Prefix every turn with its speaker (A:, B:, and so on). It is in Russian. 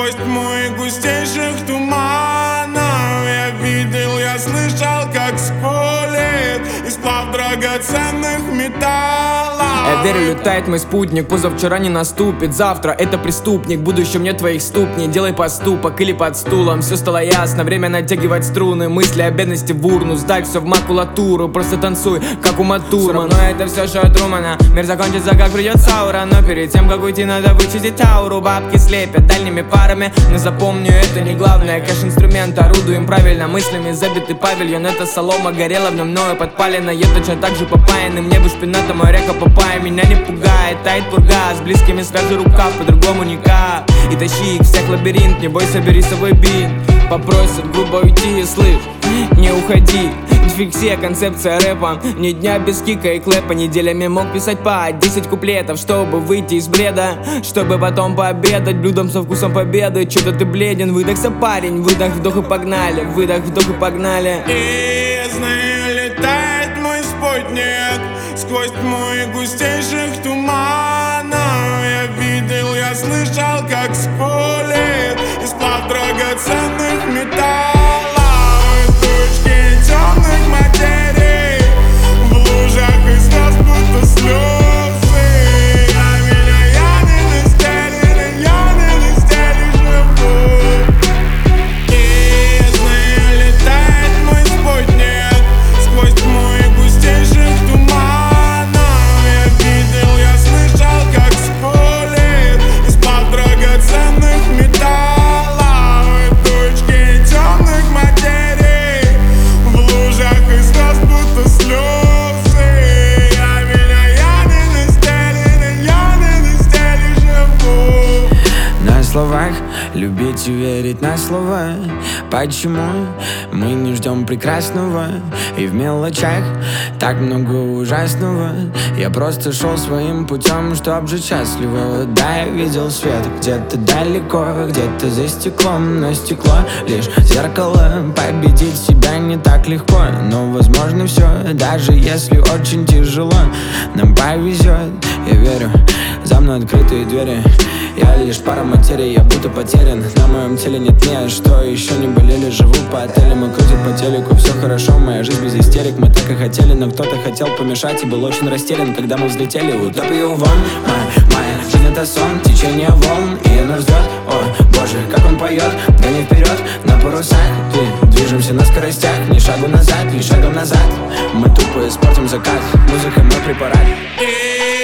A: Сквозь тьму густейших туманов я видел, я слышал, как скулит и сплав драгоценных металлов.
B: Я верю, летает мой спутник, позавчера не наступит. Завтра это преступник, в будущем нет твоих ступней. Делай поступок или под стулом, все стало ясно. Время натягивать струны, мысли о бедности в урну. Сдай все в макулатуру, просто танцуй, как у Матурмана. Но это все шоу Трумана. Мир закончится, как придет Саура. Но перед тем, как уйти, надо вычистить ауру. Бабки слепят дальними парами, но запомню, это не главное. Кэш-инструмент, орудуем правильно, мыслями забитый павильон. Это солома горела в нем, мною подпалена. Я точно так же попаянный, мне бы шпината, моя река Папайя. Меня не пугает, тает пурга. С близкими свяжи рукав, по-другому никак. И тащи их всех в лабиринт, не бойся, бери с собой бинт. Попросят грубо уйти, слышь, не уходи. Фиксия, концепция рэпа, ни дня без кика и клэпа. Неделями мог писать по 10 куплетов, чтобы выйти из бреда, чтобы потом пообедать блюдом со вкусом победы. Чё-то ты бледен, выдохся, парень. Выдох, вдох и погнали, выдох, вдох и погнали.
A: И я знаю, летает мой спутник сквозь тьму и густейших туманов. Я видел, я слышал, как скулит и сплав драгоценных металлов. Тучки темных материй в лужах и слез будто слезы. А меня янины стелишь живут. И я знаю, летает мой спутник сквозь тьму и густейших туманов. Я видел, я слышал, как скулит и сплав драгоценных металлов. Тучки темных материй в лужах и слез будто слезы. А меня янины стелишь живут.
C: На словах любить и верить на слова. Почему мы не ждем прекрасного? И в мелочах так много ужасного. Я просто шел своим путем, чтоб жить счастливо. Да, я видел свет где-то далеко, где-то за стеклом. Но стекло лишь зеркало. Победить себя не так легко, но возможно все, даже если очень тяжело. Нам повезет, я верю, за мной открытые двери. Я лишь пара материи, я будто потерян. На моем теле нет ни что, еще не болели, живу по отелям и крутит по телеку. Все хорошо, моя жизнь без истерик. Мы так и хотели, но кто-то хотел помешать и был очень растерян, когда мы взлетели. Утопию вон, моя жизнь это сон, течение волн, и нас ждет. О, боже, как он поет, гони вперед на парусах. Движемся на скоростях, ни шагу назад, ни шагом назад. Мы тупо испортим закат, музыка мой препарат.